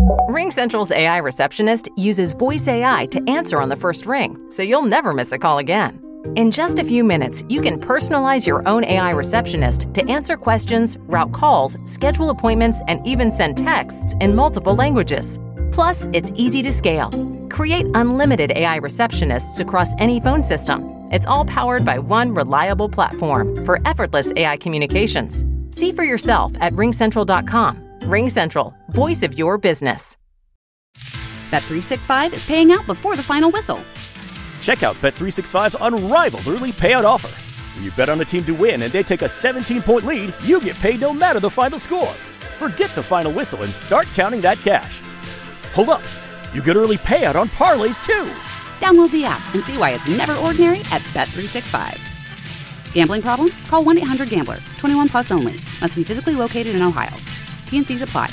RingCentral's AI receptionist uses voice AI to answer on the first ring, so you'll never miss a call again. In just a few minutes, you can personalize your own AI receptionist to answer questions, route calls, schedule appointments, and even send texts in multiple languages. Plus, it's easy to scale. Create unlimited AI receptionists across any phone system. It's all powered by one reliable platform for effortless AI communications. See for yourself at ringcentral.com. RingCentral, voice of your business. Bet365 is paying out before the final whistle. Check out Bet365's unrivaled early payout offer. When you bet on a team to win and they take a 17-point lead, you get paid no matter the final score. Forget the final whistle and start counting that cash. Hold up. You get early payout on parlays, too. Download the app and see why it's never ordinary at Bet365. Gambling problem? Call 1-800-GAMBLER. 21 plus only. Must be physically located in Ohio. T&Cs apply.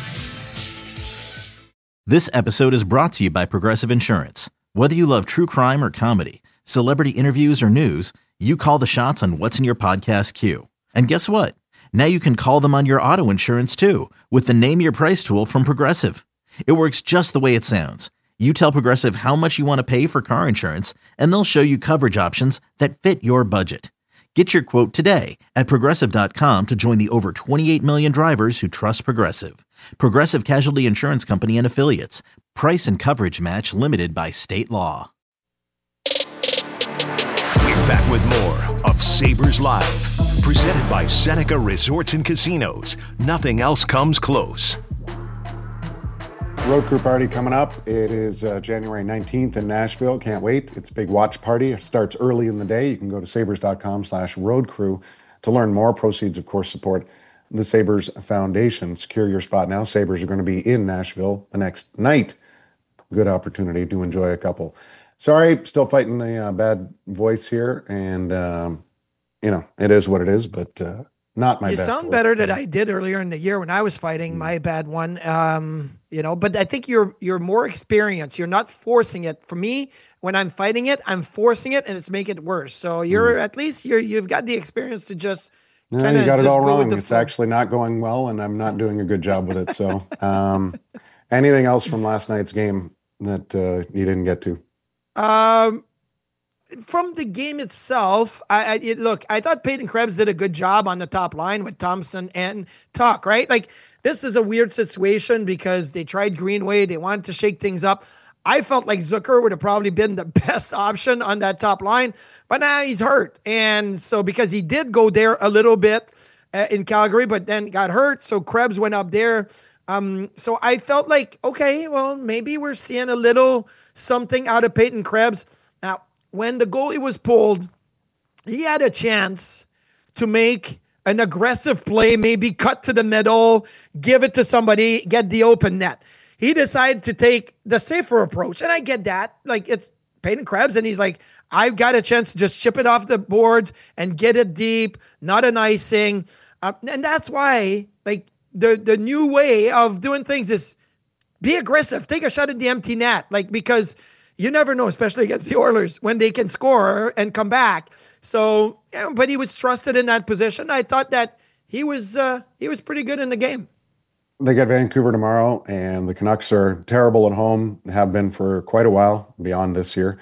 This episode is brought to you by Progressive Insurance. Whether you love true crime or comedy, celebrity interviews or news, you call the shots on what's in your podcast queue. And guess what? Now you can call them on your auto insurance too with the Name Your Price tool from Progressive. It works just the way it sounds. You tell Progressive how much you want to pay for car insurance, and they'll show you coverage options that fit your budget. Get your quote today at Progressive.com to join the over 28 million drivers who trust Progressive. Progressive Casualty Insurance Company and Affiliates. Price and coverage match limited by state law. We're back with more of Sabres Live. Presented by Seneca Resorts and Casinos. Nothing else comes close. Road crew party coming up. It is January 19th in Nashville. Can't wait. It's a big watch party. It starts early in the day. You can go to sabres.com/roadcrew to learn more. Proceeds, of course, support the Sabres Foundation. Secure your spot now. Sabres are going to be in Nashville the next night. Good opportunity to enjoy a couple. Sorry, still fighting the bad voice here. And, it is what it is, but not my best. You sound better than I did earlier in the year when I was fighting my bad one. But I think you're more experienced. You're not forcing it. For me, when I'm fighting it, I'm forcing it and it's making it worse. So at least you've got the experience to just kind of. You got it all wrong. It's actually not going well, and I'm not doing a good job with it. So, anything else from last night's game that you didn't get to? From the game itself, I thought Peyton Krebs did a good job on the top line with Thompson and Tuch, right? Like, this is a weird situation because they tried Greenway. They wanted to shake things up. I felt like Zucker would have probably been the best option on that top line, but now he's hurt. And so because he did go there a little bit in Calgary, but then got hurt, so Krebs went up there. So I felt like, okay, well, maybe we're seeing a little something out of Peyton Krebs. Now, when the goalie was pulled, he had a chance to make an aggressive play, maybe cut to the middle, give it to somebody, get the open net. He decided to take the safer approach, and I get that. Like, it's Peyton Krebs, and he's like, I've got a chance to just chip it off the boards and get it deep, not an icing. And that's why, like, the new way of doing things is be aggressive. Take a shot at the empty net, like, because you never know, especially against the Oilers, when they can score and come back. So, but he was trusted in that position. I thought that he was pretty good in the game. They get Vancouver tomorrow, and the Canucks are terrible at home, have been for quite a while, beyond this year.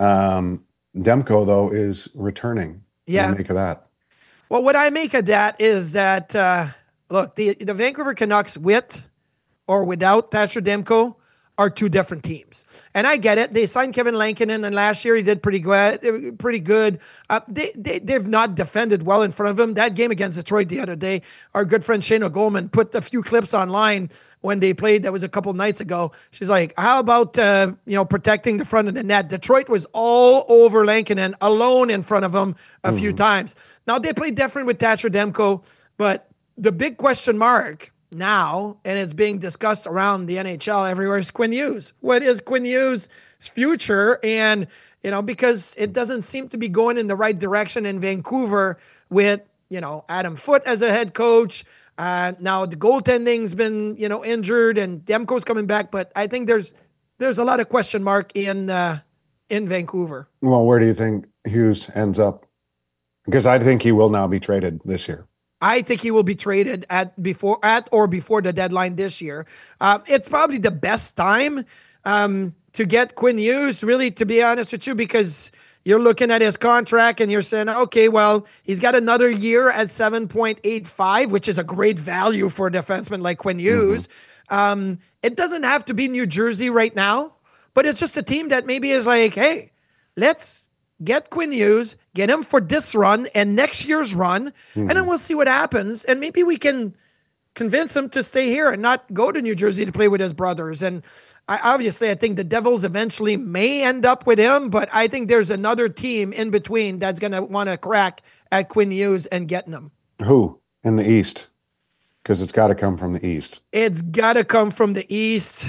Demko, though, is returning. Yeah. What do you make of that? Well, what I make of that is that, look, the Vancouver Canucks with or without Thatcher Demko are two different teams. And I get it. They signed Kevin Lankinen, and last year he did pretty good. They've not defended well in front of him. That game against Detroit the other day, our good friend Shayna Goldman put a few clips online when they played. That was a couple nights ago. She's like, how about, protecting the front of the net? Detroit was all over Lankinen, alone in front of him a few times. Now, they played different with Thatcher Demko, but the big question mark now, and it's being discussed around the NHL everywhere, is Quinn Hughes. What is Quinn Hughes' future? And, because it doesn't seem to be going in the right direction in Vancouver with, Adam Foote as a head coach. Now the goaltending's been, injured, and Demko's coming back, but I think there's a lot of question mark in Vancouver. Well, where do you think Hughes ends up? Because I think he will now be traded this year. I think he will be traded before the deadline this year. It's probably the best time to get Quinn Hughes, really, to be honest with you, because you're looking at his contract and you're saying, okay, well, he's got another year at 7.85, which is a great value for a defenseman like Quinn Hughes. It doesn't have to be New Jersey right now, but it's just a team that maybe is like, hey, let's get Quinn Hughes, get him for this run and next year's run, and then we'll see what happens. And maybe we can convince him to stay here and not go to New Jersey to play with his brothers. And I think the Devils eventually may end up with him, but I think there's another team in between that's going to want to crack at Quinn Hughes and getting him. Who in the East? Because it's got to come from the East. It's got to come from the East.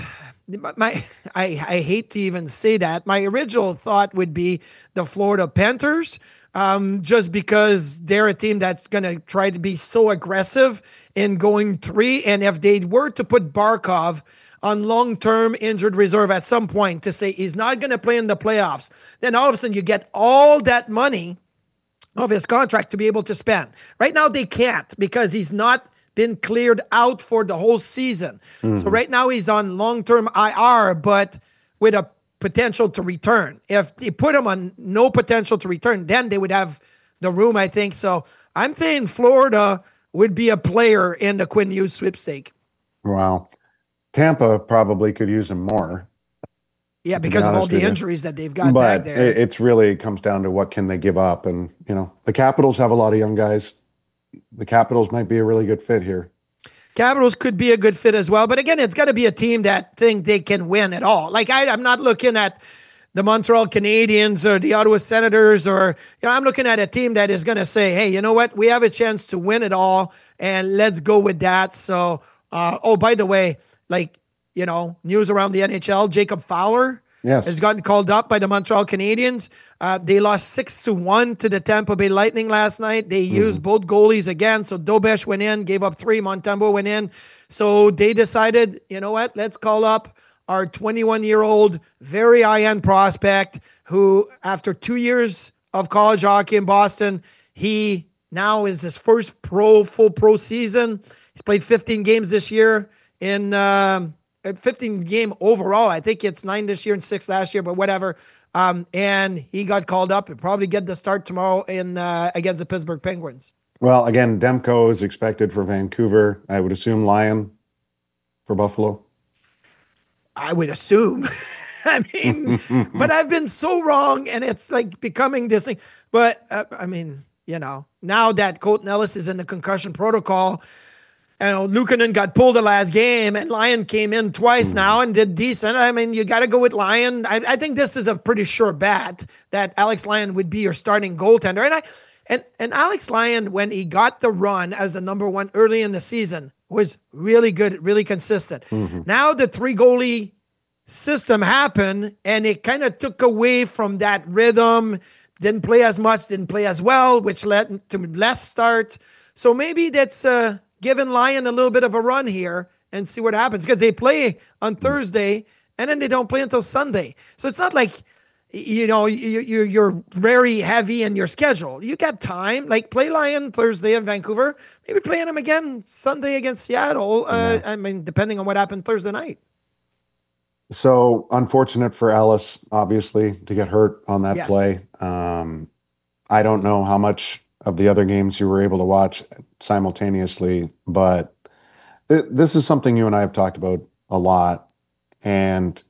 I hate to even say that. My original thought would be the Florida Panthers, just because they're a team that's going to try to be so aggressive in going 3. And if they were to put Barkov on long-term injured reserve at some point to say he's not going to play in the playoffs, then all of a sudden you get all that money of his contract to be able to spend. Right now they can't because he's not been cleared out for the whole season. So right now he's on long-term IR, but with a potential to return. If they put him on no potential to return, then they would have the room, I think. So I'm saying Florida would be a player in the Quinn Hughes sweepstake. Wow. Tampa probably could use him more. Yeah, because of all the injuries that they've got back there. But it's really comes down to what can they give up. And, the Capitals have a lot of young guys. The Capitals might be a really good fit here. Capitals could be a good fit as well. But again, it's got to be a team that think they can win at all. Like I'm not looking at the Montreal Canadiens or the Ottawa Senators or, I'm looking at a team that is going to say, hey, you know what? We have a chance to win it all and let's go with that. So, by the way, news around the NHL, Jacob Fowler has gotten called up by the Montreal Canadiens. They lost 6-1 to the Tampa Bay Lightning last night. They used both goalies again. So Dobesh went in, gave up 3. Montembeault went in. So they decided, you know what? Let's call up our 21-year-old, very high-end prospect who, after 2 years of college hockey in Boston, he now is his first full pro season. He's played 15 games this year in 15 game overall. I think it's 9 this year and 6 last year, but whatever. And he got called up. He'll probably get the start tomorrow against the Pittsburgh Penguins. Well, again, Demko is expected for Vancouver. I would assume Lyon for Buffalo. I would assume. I mean, but I've been so wrong, and it's like becoming this thing. But, now that Colton Ellis is in the concussion protocol, Luukkonen got pulled the last game, and Lyon came in twice now and did decent. I mean, you got to go with Lyon. I think this is a pretty sure bet that Alex Lyon would be your starting goaltender. And Alex Lyon, when he got the run as the number 1 early in the season, was really good, really consistent. Now the 3-goalie system happened, and it kind of took away from that rhythm. Didn't play as much, didn't play as well, which led to less starts. So maybe that's giving Lyon a little bit of a run here and see what happens, because they play on Thursday and then they don't play until Sunday. So it's not like, you're very heavy in your schedule. You got time. Like, play Lyon Thursday in Vancouver, maybe playing him again Sunday against Seattle. Depending on what happened Thursday night. So unfortunate for Ellis, obviously, to get hurt on that play. I don't know how much of the other games you were able to watch simultaneously, but this is something you and I have talked about a lot, and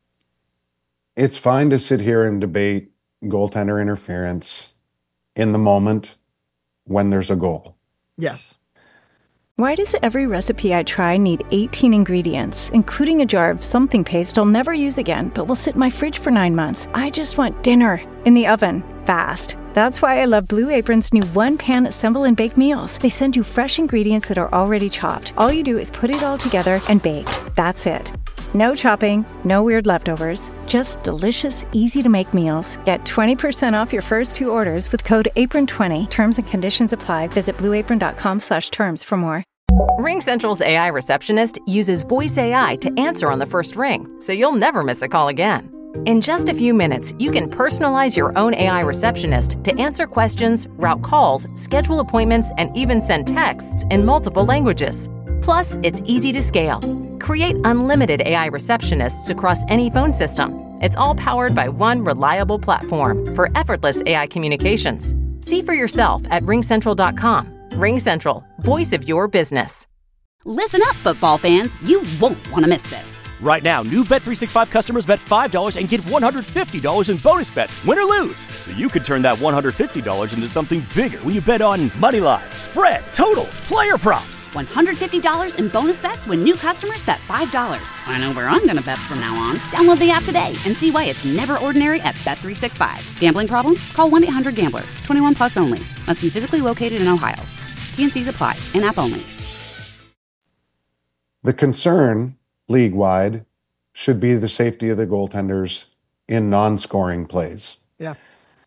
it's fine to sit here and debate goaltender interference in the moment when there's a goal. Yes. Why does every recipe I try need 18 ingredients, including a jar of something paste I'll never use again, but will sit in my fridge for 9 months? I just want dinner in the oven, fast. That's why I love Blue Apron's new one-pan assemble and bake meals. They send you fresh ingredients that are already chopped. All you do is put it all together and bake. That's it. No chopping, no weird leftovers, just delicious, easy-to-make meals. Get 20% off your first 2 orders with code APRON20. Terms and conditions apply. Visit blueapron.com/terms for more. RingCentral's AI receptionist uses voice AI to answer on the first ring, so you'll never miss a call again. In just a few minutes, you can personalize your own AI receptionist to answer questions, route calls, schedule appointments, and even send texts in multiple languages. Plus, it's easy to scale. Create unlimited AI receptionists across any phone system. It's all powered by one reliable platform for effortless AI communications. See for yourself at RingCentral.com. RingCentral, voice of your business. Listen up, football fans. You won't want to miss this. Right now, new Bet365 customers bet $5 and get $150 in bonus bets, win or lose. So you could turn that $150 into something bigger when you bet on money line, spread, totals, player props. $150 in bonus bets when new customers bet $5. I know where I'm going to bet from now on. Download the app today and see why it's never ordinary at Bet365. Gambling problem? Call 1-800-GAMBLER. 21 plus only. Must be physically located in Ohio. T&Cs apply. In-app only. The concern league-wide should be the safety of the goaltenders in non-scoring plays. Yeah.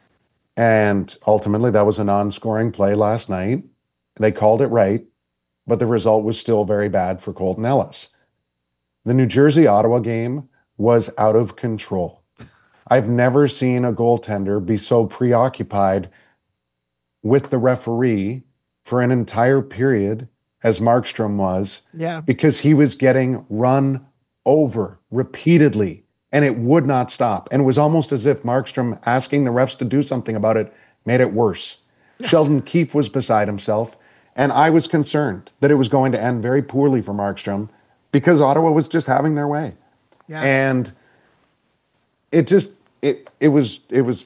And ultimately, that was a non-scoring play last night. They called it right, but the result was still very bad for Colton Ellis. The New Jersey-Ottawa game was out of control. I've never seen a goaltender be so preoccupied with the referee for an entire period as Markstrom was, because he was getting run over repeatedly, and it would not stop. And it was almost as if Markstrom asking the refs to do something about it made it worse. Sheldon Keefe was beside himself, and I was concerned that it was going to end very poorly for Markstrom because Ottawa was just having their way. Yeah. And it was,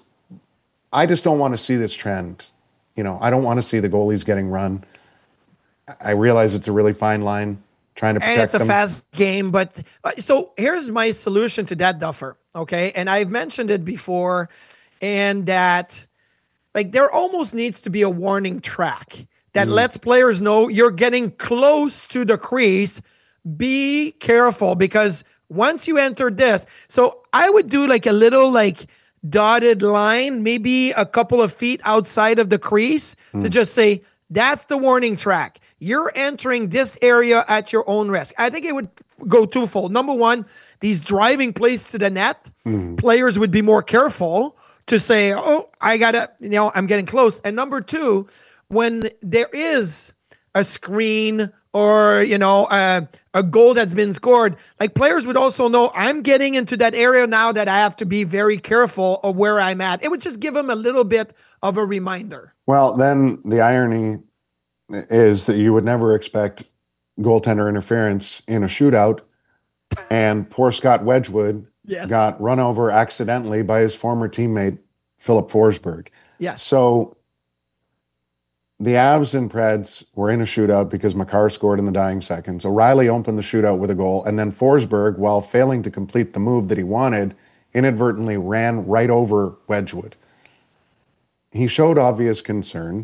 I just don't want to see this trend. You know, I don't want to see the goalies getting run. I realize it's a really fine line trying to protect them. And it's a fast game, but so here's my solution to that, Duffer, okay? And I've mentioned it before, and that like there almost needs to be a warning track that lets players know you're getting close to the crease. Be careful, because once you enter this, so I would do like a little like dotted line, maybe a couple of feet outside of the crease to just say, that's the warning track. You're entering this area at your own risk. I think it would go twofold. Number one, these driving plays to the net, players would be more careful to say, oh, I gotta, I'm getting close. And number two, when there is a screen or, a goal that's been scored, like players would also know I'm getting into that area now that I have to be very careful of where I'm at. It would just give them a little bit of a reminder. Well, then the irony is that you would never expect goaltender interference in a shootout, and poor Scott Wedgwood got run over accidentally by his former teammate, Philip Forsberg. Yes. So the Avs and Preds were in a shootout because Makar scored in the dying seconds. O'Reilly opened the shootout with a goal, and then Forsberg, while failing to complete the move that he wanted, inadvertently ran right over Wedgwood. He showed obvious concern,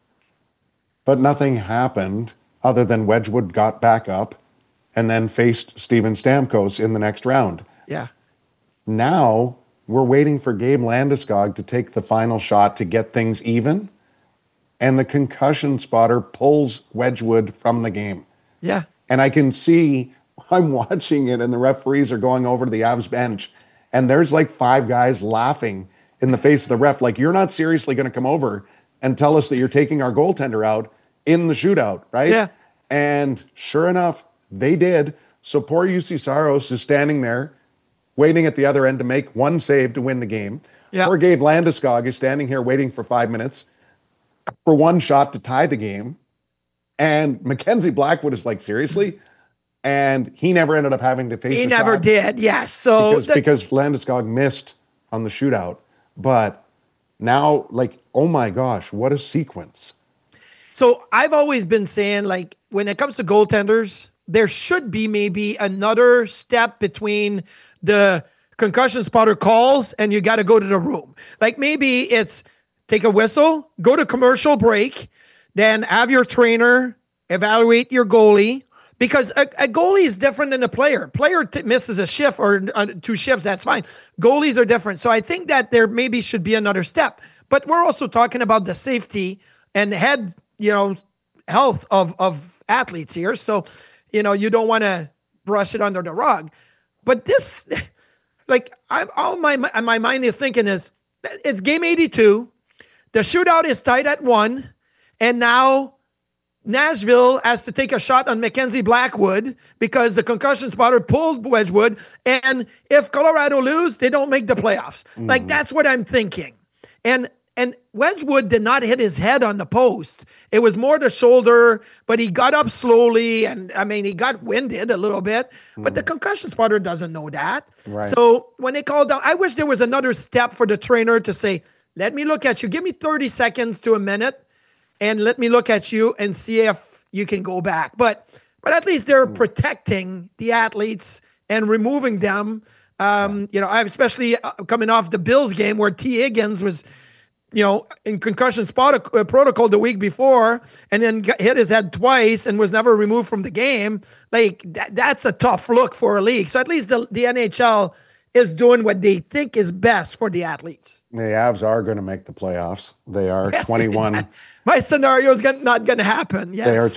but nothing happened other than Wedgwood got back up and then faced Steven Stamkos in the next round. Yeah. Now we're waiting for Gabe Landeskog to take the final shot to get things even, and the concussion spotter pulls Wedgwood from the game. Yeah. And I can see, I'm watching it, and the referees are going over to the Avs bench, and there's like 5 guys laughing in the face of the ref, like, you're not seriously going to come over and tell us that you're taking our goaltender out in the shootout, right? Yeah. And sure enough, they did. So poor UC Saros is standing there waiting at the other end to make one save to win the game. Yeah. Poor Gabe Landeskog is standing here waiting for 5 minutes for one shot to tie the game. And Mackenzie Blackwood is like, seriously? And he never ended up having to face He a never shot did, yes. So because Landeskog missed on the shootout. But now, like, oh my gosh, what a sequence. So I've always been saying, like, when it comes to goaltenders, there should be maybe another step between the concussion spotter calls and you got to go to the room. Like, maybe it's take a whistle, go to commercial break, then have your trainer evaluate your goalie, because a goalie is different than a player. Player misses a shift or 2 shifts, that's fine. Goalies are different. So I think that there maybe should be another step. But we're also talking about the safety and head, health of athletes here. So, you don't want to brush it under the rug. But this, like all my mind is thinking is it's game 82. The shootout is tied at 1, and now Nashville has to take a shot on Mackenzie Blackwood because the concussion spotter pulled Wedgwood. And if Colorado lose, they don't make the playoffs. Like, that's what I'm thinking. And Wedgwood did not hit his head on the post. It was more the shoulder, but he got up slowly. And I mean, he got winded a little bit, but the concussion spotter doesn't know that. Right. So when they called down, I wish there was another step for the trainer to say, let me look at you. Give me 30 seconds to a minute. And let me look at you and see if you can go back. But at least they're protecting the athletes and removing them. I especially coming off the Bills game where T. Higgins was, in concussion protocol the week before, and then hit his head twice and was never removed from the game. Like that's a tough look for a league. So at least the NHL is doing what they think is best for the athletes. The Avs are going to make the playoffs. They are 21. My scenario is not going to happen. Yes. They are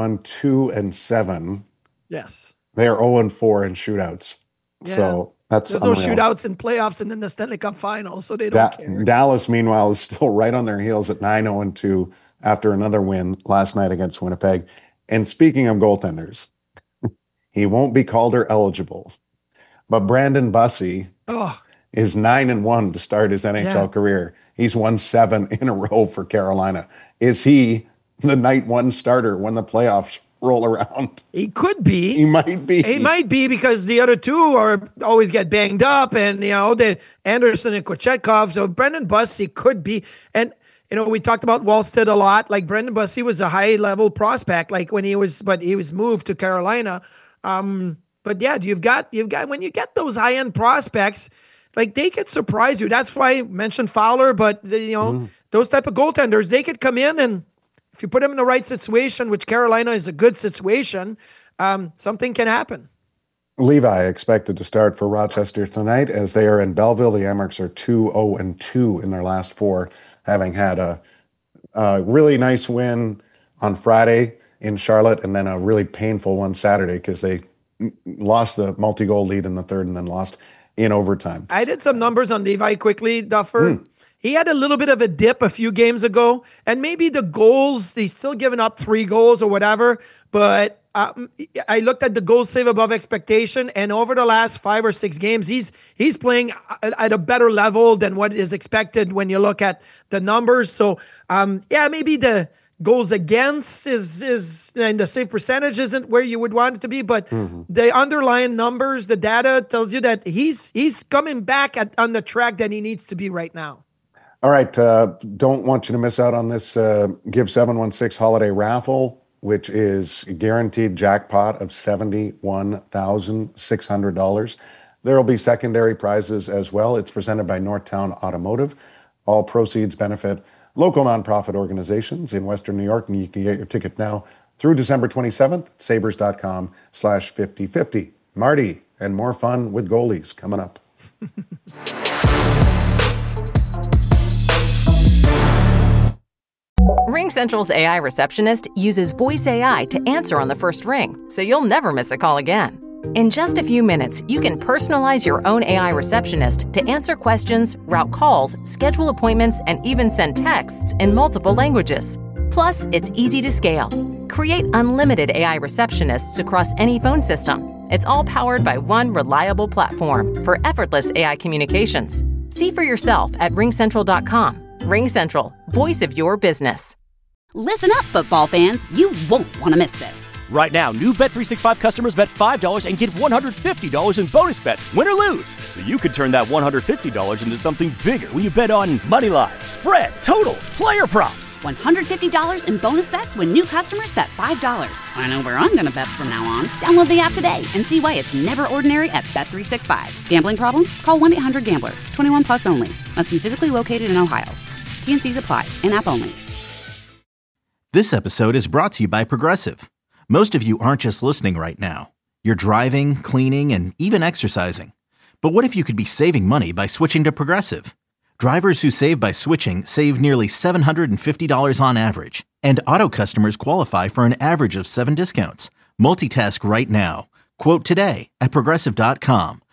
21-2-7. Yes. They are 0-4 in shootouts. Yeah. So that's there's unreal. no shootouts in playoffs and then the Stanley Cup Finals, so they don't care. Dallas, meanwhile, is still right on their heels at 9-0-2 after another win last night against Winnipeg. And speaking of goaltenders, he won't be Calder eligible. But Brandon Bussey is 9-1 to start his NHL career. He's won 7 in a row for Carolina. Is he the night one starter when the playoffs roll around? He could be. He might be. He might be because the other two always get banged up, and the Anderson and Kochetkov. So Brandon Bussey could be. And we talked about Wallstead a lot. Like Brandon Bussey was a high level prospect. Like when he was moved to Carolina. But yeah, you've got when you get those high end prospects, like they could surprise you. That's why I mentioned Fowler, but those type of goaltenders, they could come in, and if you put them in the right situation, which Carolina is a good situation, something can happen. Levi expected to start for Rochester tonight as they are in Belleville. The Amerks are 2-0-2 in their last 4, having had a really nice win on Friday in Charlotte and then a really painful one Saturday because they lost the multi-goal lead in the third and then lost in overtime. I did some numbers on Levi quickly, Duffer. He had a little bit of a dip a few games ago, and maybe the goals, he's still giving up 3 goals or whatever, but I looked at the goals save above expectation, and over the last 5 or 6 games, he's playing at a better level than what is expected when you look at the numbers. So, maybe the goals against is and the save percentage isn't where you would want it to be, but the underlying numbers, the data tells you that he's coming back on the track that he needs to be right now. All right, don't want you to miss out on this Give 716 holiday raffle, which is a guaranteed jackpot of $71,600. There will be secondary prizes as well. It's presented by Northtown Automotive. All proceeds benefit local nonprofit organizations in Western New York, and you can get your ticket now through December 27th at sabres.com/5050. Marty, and more fun with goalies coming up. RingCentral's AI receptionist uses voice AI to answer on the first ring, so you'll never miss a call again. In just a few minutes, you can personalize your own AI receptionist to answer questions, route calls, schedule appointments, and even send texts in multiple languages. Plus, it's easy to scale. Create unlimited AI receptionists across any phone system. It's all powered by one reliable platform for effortless AI communications. See for yourself at ringcentral.com. RingCentral, voice of your business. Listen up, football fans. You won't want to miss this. Right now, new Bet365 customers bet $5 and get $150 in bonus bets, win or lose. So you could turn that $150 into something bigger when you bet on money line, spread, totals, player props. $150 in bonus bets when new customers bet $5. I know where I'm going to bet from now on. Download the app today and see why it's never ordinary at Bet365. Gambling problem? Call 1-800-GAMBLER. 21 plus only. Must be physically located in Ohio. T&Cs apply. In-app only. This episode is brought to you by Progressive. Most of you aren't just listening right now. You're driving, cleaning, and even exercising. But what if you could be saving money by switching to Progressive? Drivers who save by switching save nearly $750 on average. And auto customers qualify for an average of 7 discounts. Multitask right now. Quote today at Progressive.com.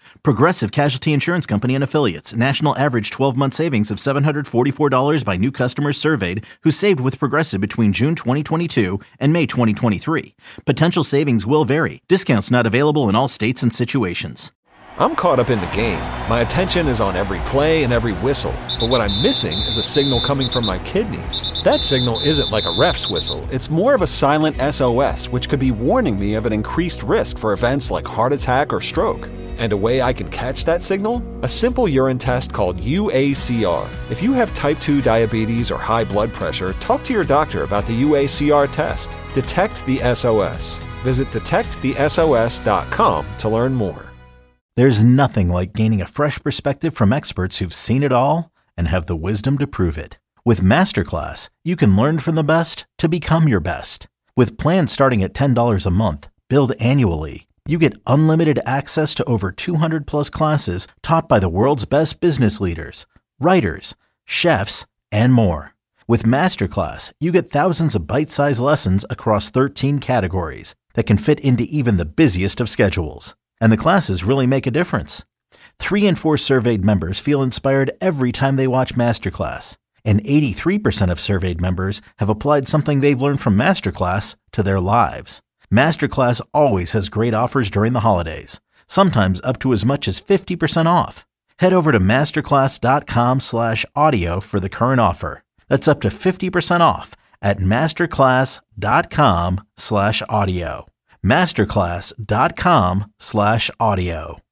Progressive Casualty Insurance Company and Affiliates. National average 12-month savings of $744 by new customers surveyed who saved with Progressive between June 2022 and May 2023. Potential savings will vary. Discounts not available in all states and situations. I'm caught up in the game. My attention is on every play and every whistle. But what I'm missing is a signal coming from my kidneys. That signal isn't like a ref's whistle. It's more of a silent SOS, which could be warning me of an increased risk for events like heart attack or stroke. And a way I can catch that signal? A simple urine test called UACR. If you have type 2 diabetes or high blood pressure, talk to your doctor about the UACR test. Detect the SOS. Visit detectthesos.com to learn more. There's nothing like gaining a fresh perspective from experts who've seen it all and have the wisdom to prove it. With Masterclass, you can learn from the best to become your best. With plans starting at $10 a month, billed annually, you get unlimited access to over 200 plus classes taught by the world's best business leaders, writers, chefs, and more. With Masterclass, you get thousands of bite-sized lessons across 13 categories that can fit into even the busiest of schedules. And the classes really make a difference. 3 in 4 surveyed members feel inspired every time they watch Masterclass. And 83% of surveyed members have applied something they've learned from Masterclass to their lives. Masterclass always has great offers during the holidays, sometimes up to as much as 50% off. Head over to masterclass.com/audio for the current offer. That's up to 50% off at masterclass.com/audio. masterclass.com/audio.